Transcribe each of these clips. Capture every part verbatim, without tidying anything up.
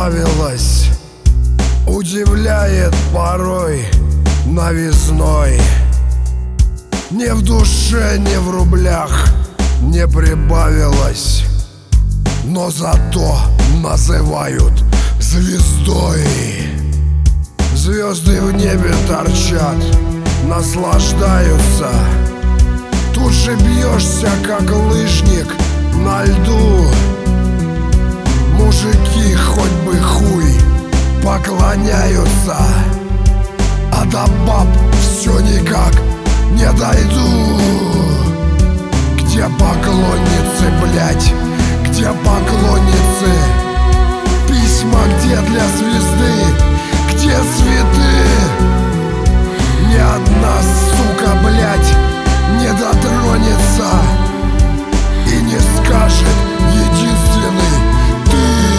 прибавилось, удивляет порой новизной. Ни в душе, ни в рублях не прибавилось, но зато называют звездой. Звезды в небе торчат, наслаждаются. Тут же бьешься, как лыжник на льду. Мужики хоть бы хуй поклоняются, а до баб все никак не дойду. Где поклонницы, блять, где поклонницы? Письма где для звезды, где цветы? Ни одна сука, блять, не дотронется и не скажет единственный ты.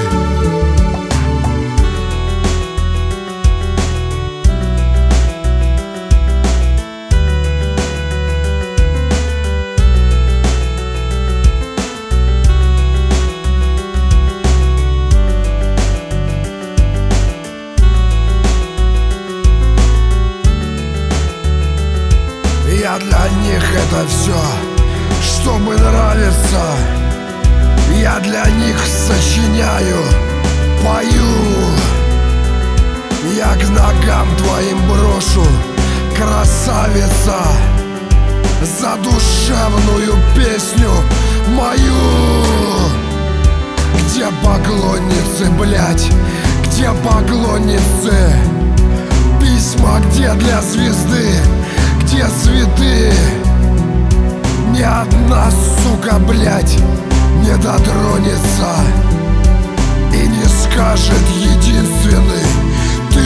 Я для них это все, чтобы нравиться. Я для них сочиняю, пою. Я к ногам твоим брошу, красавица, за душевную песню мою. Где поклонницы, блять, где поклонницы? Письма где для звезды, где цветы? Ни одна сука, блять, не дотронется и не скажет единственный ты.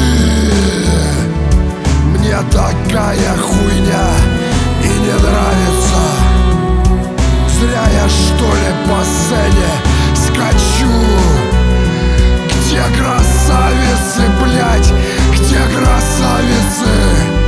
Мне такая хуйня и не нравится. Зря я что ли по сцене скачу. Где красавицы, блять, где красавицы?